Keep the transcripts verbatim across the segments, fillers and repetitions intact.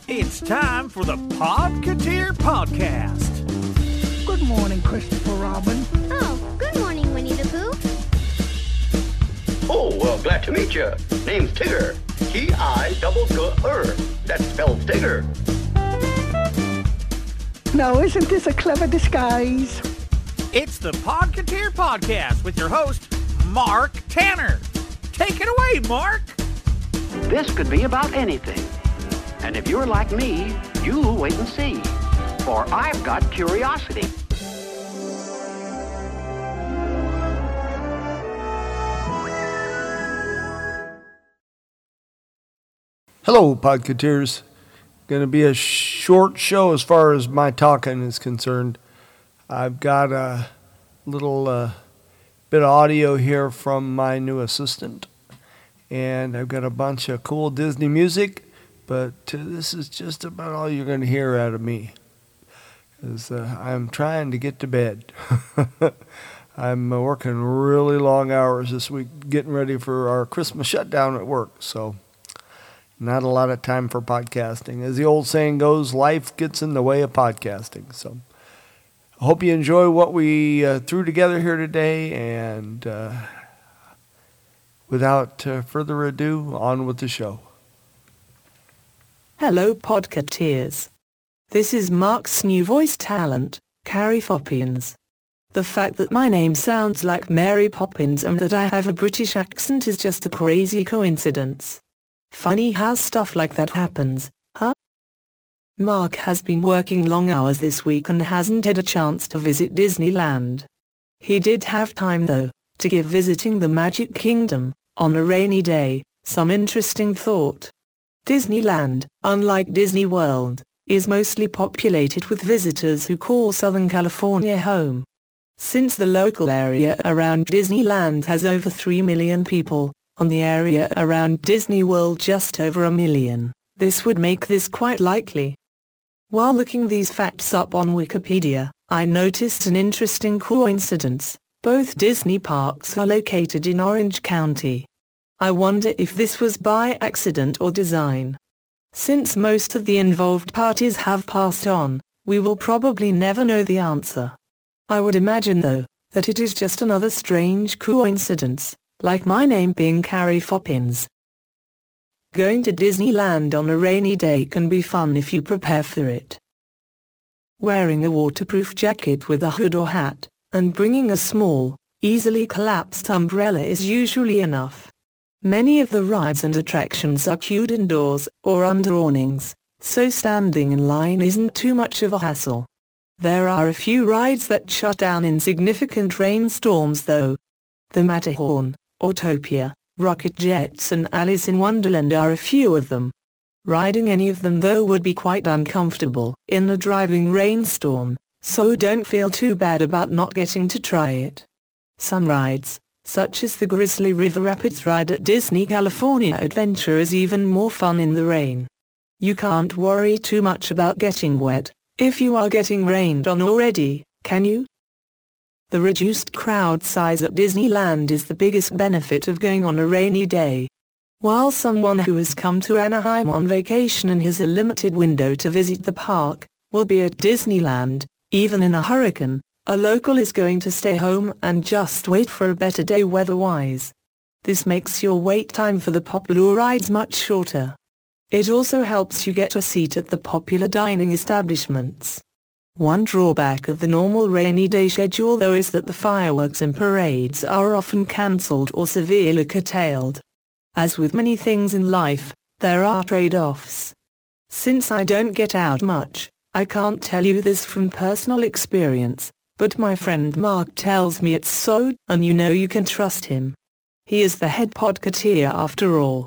It's time for the Podcateer Podcast. Good morning, Christopher Robin. Oh, good morning, Winnie the Pooh. Oh, well, glad to meet you. Name's Tigger. T I double G R. That spells Tigger. Now, isn't this a clever disguise? It's the Podcateer Podcast with your host, Mark Tanner. Take it away, Mark. This could be about anything. And if you're like me, you'll wait and see. For I've got curiosity. Hello, Podcateers. Going to be a short show as far as my talking is concerned. I've got a little uh, bit of audio here from my new assistant. And I've got a bunch of cool Disney music. But uh, this is just about all you're going to hear out of me. Because uh, I'm trying to get to bed. I'm uh, working really long hours this week getting ready for our Christmas shutdown at work. So not a lot of time for podcasting. As the old saying goes, life gets in the way of podcasting. So I hope you enjoy what we uh, threw together here today. And uh, without uh, further ado, on with the show. Hello, Podcateers. This is Mark's new voice talent, Carrie Poppins. The fact that my name sounds like Mary Poppins and that I have a British accent is just a crazy coincidence. Funny how stuff like that happens, huh? Mark has been working long hours this week and hasn't had a chance to visit Disneyland. He did have time though, to give visiting the Magic Kingdom, on a rainy day, some interesting thought. Disneyland, unlike Disney World, is mostly populated with visitors who call Southern California home. Since the local area around Disneyland has over three million people, on the area around Disney World just over a million, this would make this quite likely. While looking these facts up on Wikipedia, I noticed an interesting coincidence. Both Disney parks are located in Orange County. I wonder if this was by accident or design. Since most of the involved parties have passed on, we will probably never know the answer. I would imagine though, that it is just another strange coincidence, like my name being Carrie Poppins. Going to Disneyland on a rainy day can be fun if you prepare for it. Wearing a waterproof jacket with a hood or hat, and bringing a small, easily collapsed umbrella is usually enough. Many of the rides and attractions are queued indoors or under awnings, so standing in line isn't too much of a hassle. There are a few rides that shut down in significant rainstorms though. The Matterhorn, Autopia, Rocket Jets and Alice in Wonderland are a few of them. Riding any of them though would be quite uncomfortable in a driving rainstorm, so don't feel too bad about not getting to try it. Some rides, such as the Grizzly River Rapids ride at Disney California Adventure, is even more fun in the rain. You can't worry too much about getting wet, if you are getting rained on already, can you? The reduced crowd size at Disneyland is the biggest benefit of going on a rainy day. While someone who has come to Anaheim on vacation and has a limited window to visit the park, will be at Disneyland, even in a hurricane, a local is going to stay home and just wait for a better day weather-wise. This makes your wait time for the popular rides much shorter. It also helps you get a seat at the popular dining establishments. One drawback of the normal rainy day schedule though is that the fireworks and parades are often cancelled or severely curtailed. As with many things in life, there are trade-offs. Since I don't get out much, I can't tell you this from personal experience. But my friend Mark tells me it's so, and you know you can trust him. He is the head podcateer after all.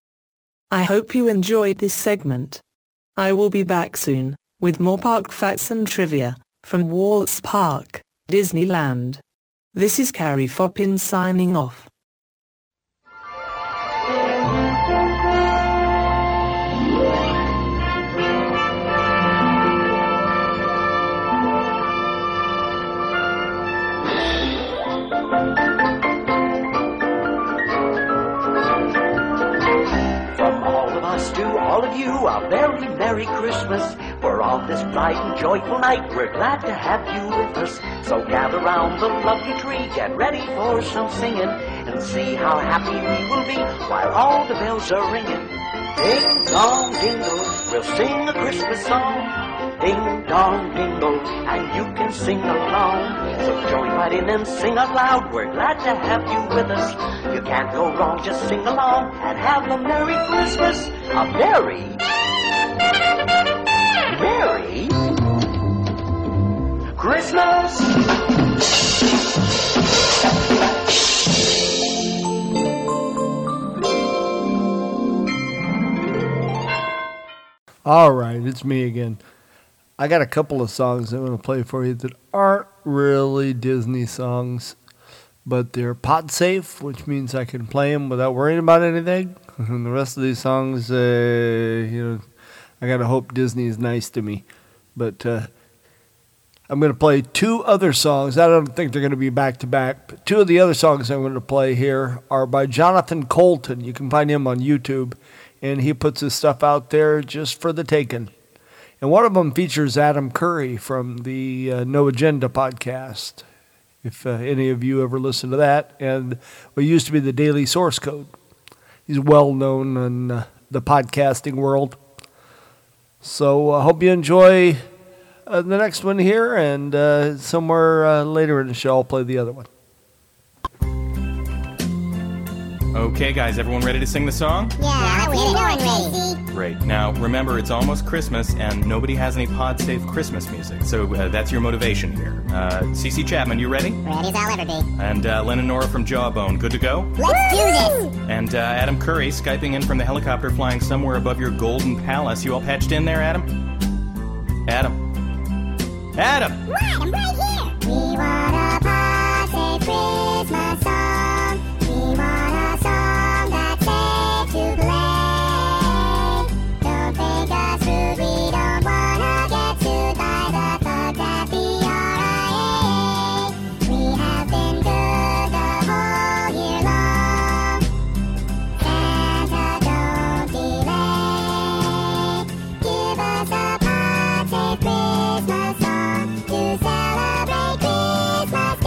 I hope you enjoyed this segment. I will be back soon, with more park facts and trivia, from Walt's Park, Disneyland. This is Carrie Poppins signing off. From all of us to all of you, a very Merry, Merry Christmas. For on this bright and joyful night, we're glad to have you with us. So gather round the lovely tree, get ready for some singing, and see how happy we will be while all the bells are ringing. Ding dong dingle, we'll sing a Christmas song. Ding dong dingle, and you can sing along. So join right in and sing out loud. We're glad to have you with us. You can't go wrong, just sing along and have a Merry Christmas. A Merry, Merry Christmas. All right, it's me again. I got a couple of songs I'm going to play for you that aren't really Disney songs, but they're pod safe, which means I can play them without worrying about anything. And the rest of these songs, uh, you know, I got to hope Disney is nice to me. But uh, I'm going to play two other songs. I don't think they're going to be back to back, but two of the other songs I'm going to play here are by Jonathan Coulton. You can find him on YouTube, and he puts his stuff out there just for the taking. And one of them features Adam Curry from the uh, No Agenda podcast, if uh, any of you ever listen to that, and what used to be the Daily Source Code. He's well known in uh, the podcasting world. So I uh, hope you enjoy uh, the next one here, and uh, somewhere uh, later in the show I'll play the other one. Okay, guys, everyone ready to sing the song? Yeah, we're doing ready. Great. Now, remember, it's almost Christmas, and nobody has any pod-safe Christmas music, so uh, that's your motivation here. Uh, Cece Chapman, you ready? Ready as I'll ever be. And uh, Len and Nora from Jawbone, good to go? Let's do this! And uh, Adam Curry, Skyping in from the helicopter flying somewhere above your golden palace. You all patched in there, Adam? Adam? Adam! Right, I'm right here! We want a pod-safe Christmas song. We want a song that's safe to play. Don't think us rude, we don't wanna get sued by the thugs at the R I A. We have been good the whole year long. Santa, don't delay. Give us a pod-safe Christmas song to celebrate Christmas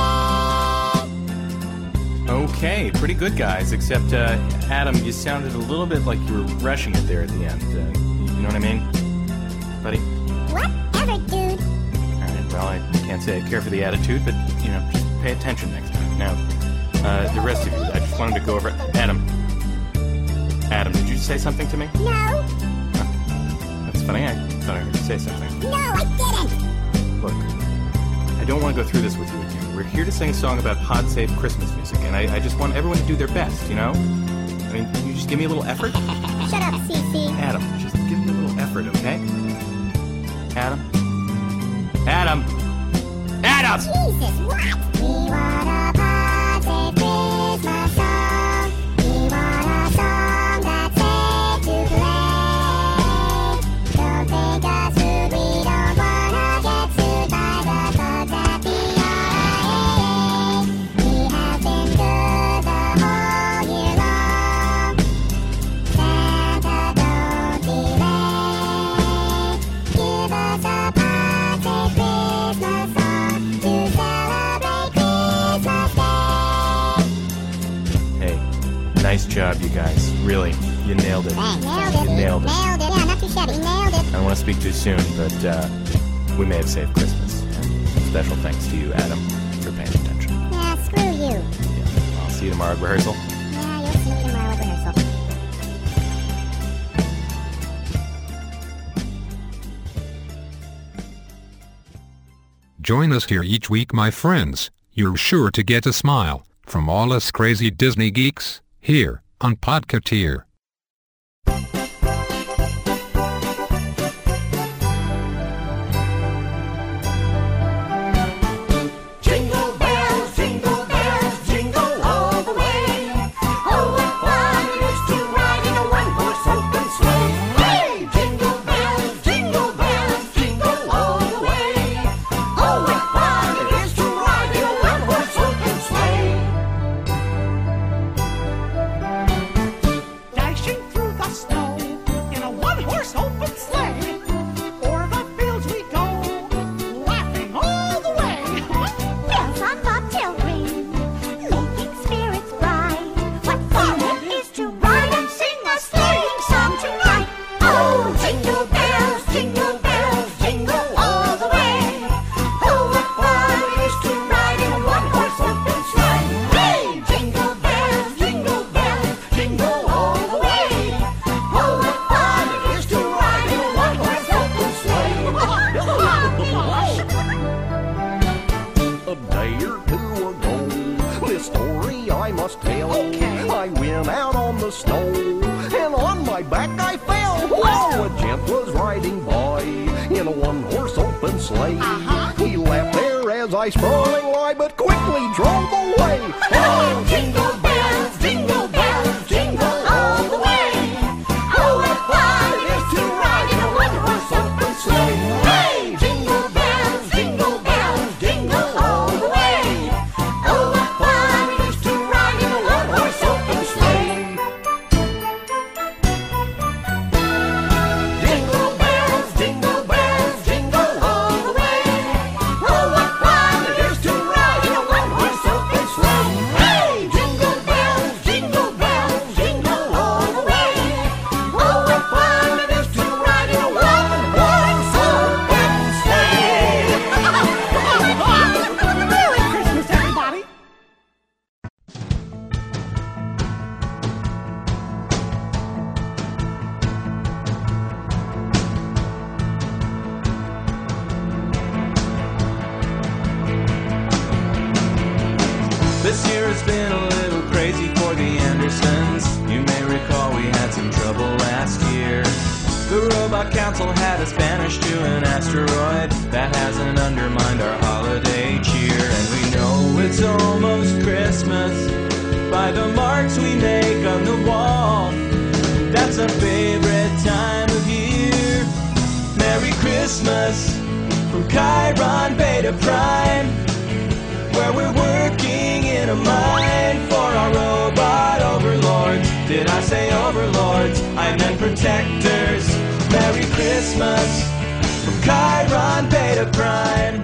Day. Okay, pretty good, guys, except, uh, Adam, you sounded a little bit like you were rushing it there at the end. Uh, you know what I mean? Buddy? Whatever, dude. Alright, well, I can't say I care for the attitude, but, you know, just pay attention next time. Now, uh, the rest of you, I just wanted to go over... Adam. Adam, did you say something to me? No. That's funny, I thought I heard you say something. No, I didn't. Look, I don't want to go through this with you again. We're here to sing a song about pod-safe Christmas music, and I, I just want everyone to do their best, you know? I mean, can you just give me a little effort? Shut up, Cece. Adam, just give me a little effort, okay? Adam? Adam! Adam! Jesus, what? We want a pod-safe Christmas song. We want a song that's safe to play. Don't think us rude, we don't wanna get sued by the thugs at the R I A. We have been good the whole year long. Santa, don't delay. Give us a pod-safe Christmas song to celebrate Christmas Day. Hey, nice job, you guys. Really, you nailed it. Thanks. Nailed it. You nailed it. Nailed it. Yeah, not too shabby. Nailed it. I don't want to speak too soon, but uh, we may have saved Christmas. And special thanks to you, Adam, for paying attention. Yeah, screw you. Yeah, I'll see you tomorrow at rehearsal. Yeah, you'll see me tomorrow at rehearsal. Join us here each week, my friends. You're sure to get a smile from all us crazy Disney geeks here on Podcateer. Jingle bells, jingle bells, jingle all the way. Oh, what fun it is to ride in a one-horse open sleigh. Hey! Jingle bells, jingle bells, jingle all the way. Oh, what fun it is to ride in a one-horse open sleigh. my sprawling lie, but quickly drove away. Oh, jingle bells, jingle bells, jingle all the way. Oh, what fun it is to ride in a one-horse open sleigh. Hey, jingle bells, jingle bells, jingle all the way. Oh, what fun it is to ride in a one-horse open sleigh. Jingle bells, jingle bells, jingle all the way. Oh, what fun it is to ride in a one-horse open sleigh. Hey, jingle bells, jingle bells, jingle all the way. Oh, what fun it is to ride in a one-horse open sleigh. Merry Christmas, everybody. This year has been a little crazy for the Andersons. You may recall we had some trouble last year. The Robot Council had us banished to an asteroid. That hasn't undermined our holiday cheer. And we know it's almost Christmas by the marks we make on the wall. That's our favorite time of year. Merry Christmas from Chiron Beta Prime, where we're working in a mine for our robot overlords. Did I say overlords? I meant protectors. Merry Christmas from Chiron Beta Prime.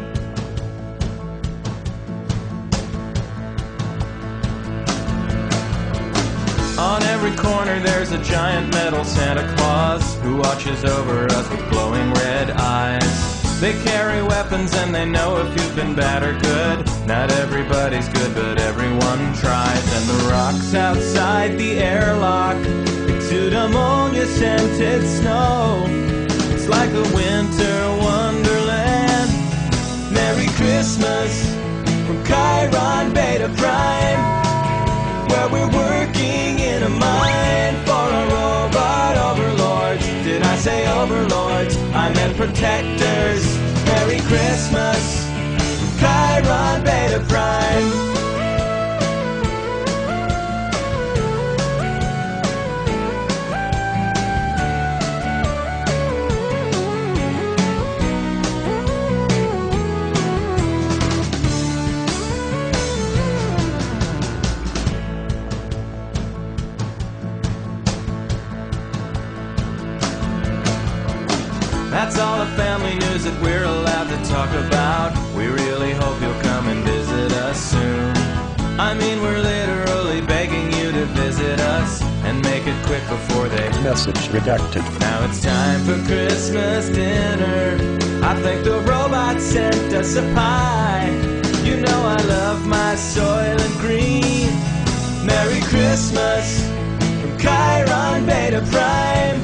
On every corner there's a giant metal Santa Claus who watches over us with glowing red eyes. They carry weapons and they know if you've been bad or good. Not everybody's good, but everyone tries. And the rocks outside the airlock exude ammonia-scented snow. It's like a winter wonderland. Merry Christmas from Chiron Beta Prime, where we're working in a mine for our robot overlords. Did I say overlords? I meant protectors. Merry Christmas from Chiron Beta Prime. That's all the family news that we're allowed to talk about. We really hope you'll come and visit us soon. I mean, we're literally begging you to visit us and make it quick before they... Message redacted. Now it's time for Christmas dinner. I think the robot sent us a pie. You know I love my Soylent Green. Merry Christmas from Chiron Beta Prime,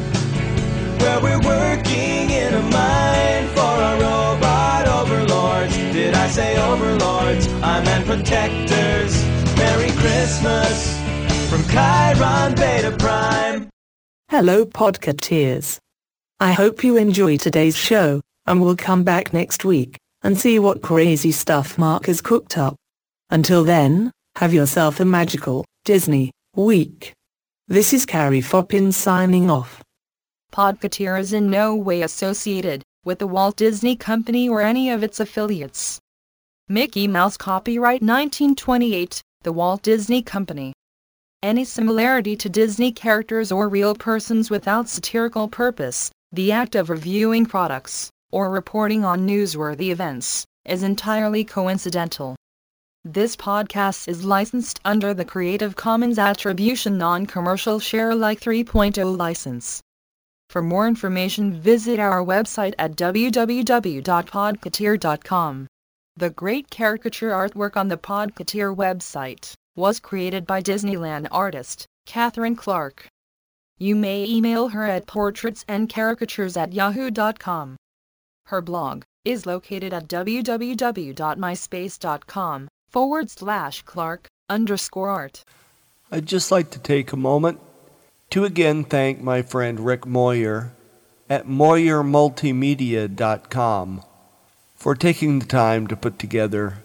where we're working in a mine for our robot overlords. Did I say overlords? I meant protectors. Merry Christmas from Chiron Beta Prime. Hello Podcateers. I hope you enjoy today's show, and we'll come back next week and see what crazy stuff Mark has cooked up. Until then, have yourself a magical Disney week. This is Carrie Foppins signing off. Podcateer is in no way associated with the Walt Disney Company or any of its affiliates. Mickey Mouse copyright nineteen twenty-eight, The Walt Disney Company. Any similarity to Disney characters or real persons without satirical purpose, the act of reviewing products, or reporting on newsworthy events, is entirely coincidental. This podcast is licensed under the Creative Commons Attribution Non-Commercial Share-alike three point oh license. For more information, visit our website at w w w dot podcateer dot com. The great caricature artwork on the Podcateer website was created by Disneyland artist Catherine Clark. You may email her at portraitsandcaricatures at yahoo dot com. Her blog is located at w w w dot myspace dot com forward slash Clark underscore art. I'd just like to take a moment to again thank my friend Rick Moyer at moyer multimedia dot com for taking the time to put together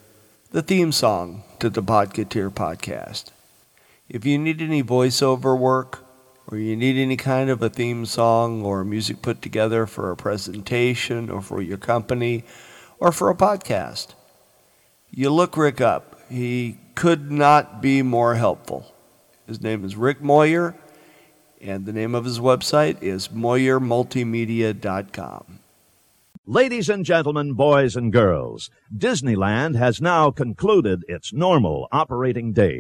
the theme song to the Podcateer podcast. If you need any voiceover work, or you need any kind of a theme song or music put together for a presentation or for your company or for a podcast, you look Rick up. He could not be more helpful. His name is Rick Moyer, and the name of his website is moyer multimedia dot com. Ladies and gentlemen, boys and girls, Disneyland has now concluded its normal operating day.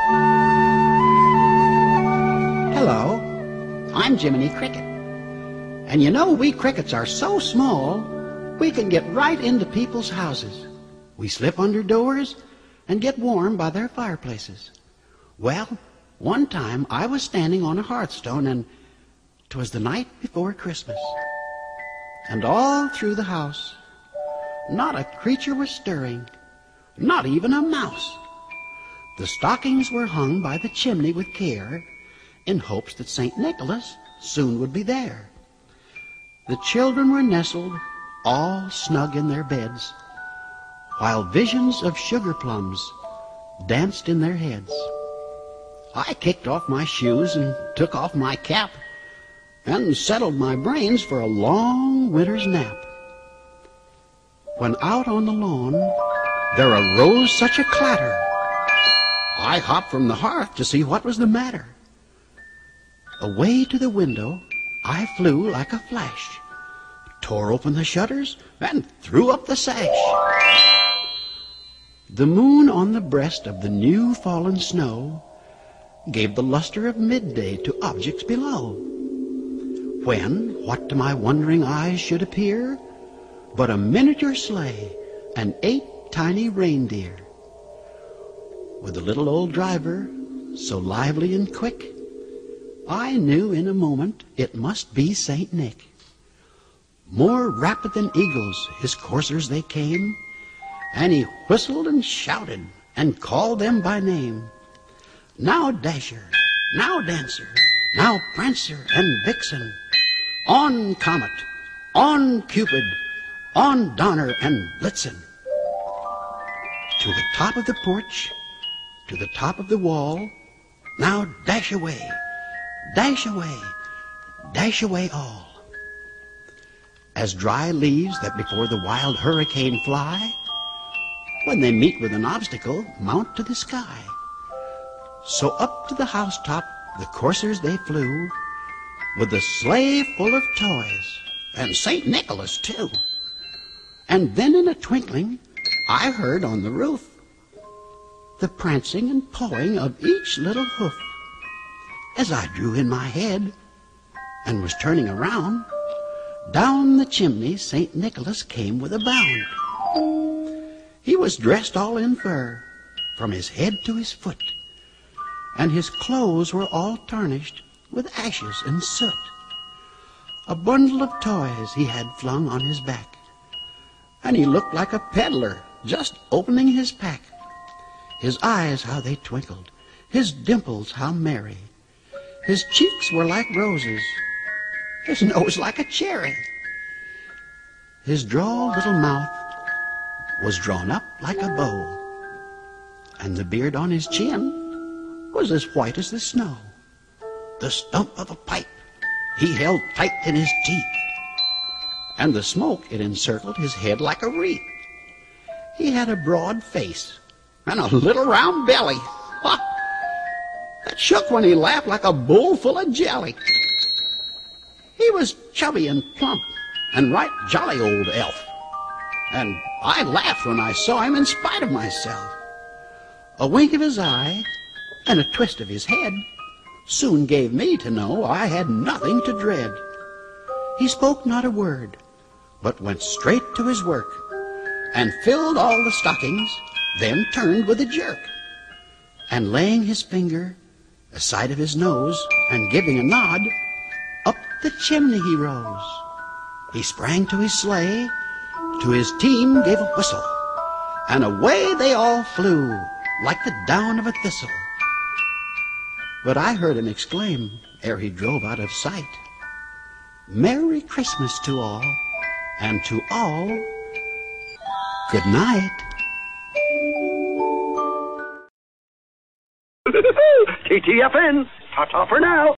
Hello, I'm Jiminy Cricket. And you know, we crickets are so small, we can get right into people's houses. We slip under doors and get warm by their fireplaces. Well, one time I was standing on a hearthstone, and 'twas the night before Christmas. And all through the house, not a creature was stirring, not even a mouse. The stockings were hung by the chimney with care, in hopes that Saint Nicholas soon would be there. The children were nestled, all snug in their beds, while visions of sugar plums danced in their heads. I kicked off my shoes and took off my cap, and settled my brains for a long winter's nap. When out on the lawn there arose such a clatter, I hopped from the hearth to see what was the matter. Away to the window I flew like a flash, tore open the shutters and threw up the sash. The moon on the breast of the new fallen snow gave the luster of midday to objects below, when what to my wondering eyes should appear but a miniature sleigh and eight tiny reindeer, with a little old driver so lively and quick, I knew in a moment it must be Saint Nick. More rapid than eagles his coursers they came, and he whistled and shouted and called them by name. Now Dasher, now Dancer, now Prancer and Vixen, on Comet, on Cupid, on Donner and Blitzen. To the top of the porch, to the top of the wall, now dash away, dash away, dash away all. As dry leaves that before the wild hurricane fly, when they meet with an obstacle, mount to the sky. So up to the housetop the coursers they flew, with the sleigh full of toys, and Saint Nicholas too. And then in a twinkling I heard on the roof the prancing and pawing of each little hoof. As I drew in my head and was turning around, down the chimney Saint Nicholas came with a bound. He was dressed all in fur, from his head to his foot, and his clothes were all tarnished with ashes and soot. A bundle of toys he had flung on his back, and he looked like a peddler just opening his pack. His eyes, how they twinkled, his dimples, how merry. His cheeks were like roses, his nose like a cherry. His droll little mouth was drawn up like a bow, and the beard on his chin was as white as the snow. The stump of a pipe he held tight in his teeth, and the smoke it encircled his head like a wreath. He had a broad face and a little round belly, ha, that shook when he laughed like a bowl full of jelly. He was chubby and plump and right jolly old elf, and I laughed when I saw him in spite of myself. A wink of his eye and a twist of his head soon gave me to know I had nothing to dread. He spoke not a word, but went straight to his work, and filled all the stockings, then turned with a jerk, and laying his finger aside of his nose, and giving a nod, up the chimney he rose. He sprang to his sleigh, to his team gave a whistle, and away they all flew like the down of a thistle. But I heard him exclaim, ere he drove out of sight, "Merry Christmas to all, and to all, good night." T T F N. Ta-ta for now.